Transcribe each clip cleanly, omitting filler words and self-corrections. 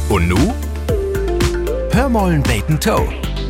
Und nu? Hör mollen beten Toe.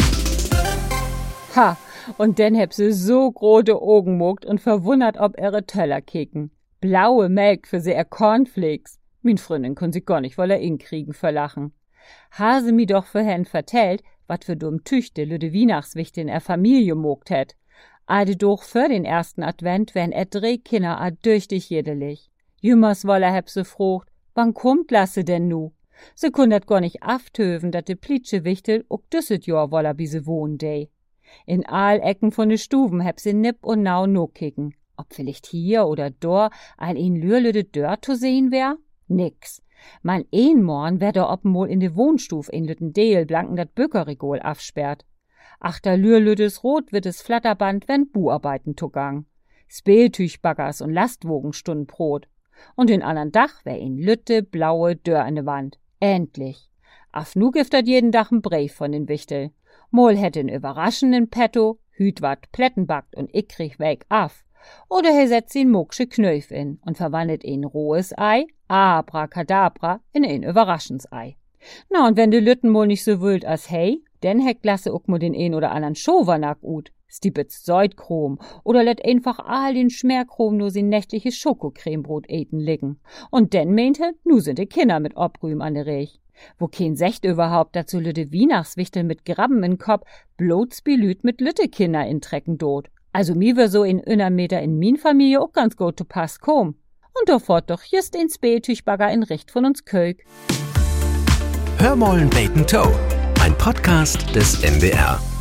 Ha, und dann heb sie so große Augen mogt und verwundert ob ihre Teller kicken. Blaue Melk für sie Cornflakes. Min Freundin kon sich gar nicht wolle inkriegen verlachen. Hase mi doch für hen vertellt, wat für dumm Tüchte lüde Weihnachtswicht in Familie mogt het. Ade doch für den ersten Advent, wenn 3 Kinder a düchtig jedelig. Jümmers wolle heb se frogt, wann kommt lasse denn nu? Se kundet gar nicht aftöven, dat de Plitsche Wichtel ook düsset Jahr wolle bi se wohnen dei. In all Ecken von de Stuben heb se nipp und nau no kicken. Ob vielleicht hier oder dor ein lürlüde Dörr zu sehen wär? Nix. Man Morgen wär da oppenmol in de Wohnstuf in lütten Deel blanken dat Böckerregol afsperrt. Achter lürlüdes rot-wittes Flatterband wenn Buarbeiten tugang. Speeltüchbaggers und Lastwogenstunden Brot. Und in andern Dach wär lütte blaue Dörr an de Wand. Endlich. Af nu giftet jeden Dach n Brief von den Wichtel. Mol hätt en überraschenden Petto, hüt wat Plätten backt und ich krieg weg af. Oder he setzt ihn moksche Knöf in und verwandelt in rohes Ei, abracadabra, in ein Überraschensei. Na, und wenn de Lütten mol nicht so wild as hey, denn heck lasse uck mo den een oder andern Schovernack ut, stibitz Säutchrom oder let einfach all den Schmerchrom nur sin nächtliches Schokocremebrot eten liggen. Und denn meinte, nu sind de Kinder mit Obrühm an de Rech. Wo kein Secht überhaupt dazu lütte Weihnachtswichtel mit Grabben in Kopf, bloß Bilüt mit lütte Kinder in Trecken dot. Also mi wär so in 100 Meter in min Familie auch ganz gut zu Pass kom. Und da fort doch just in Speeltüchbagger in Richt von uns Kölk. Hör mollen beten Toe. Ein Podcast des NDR.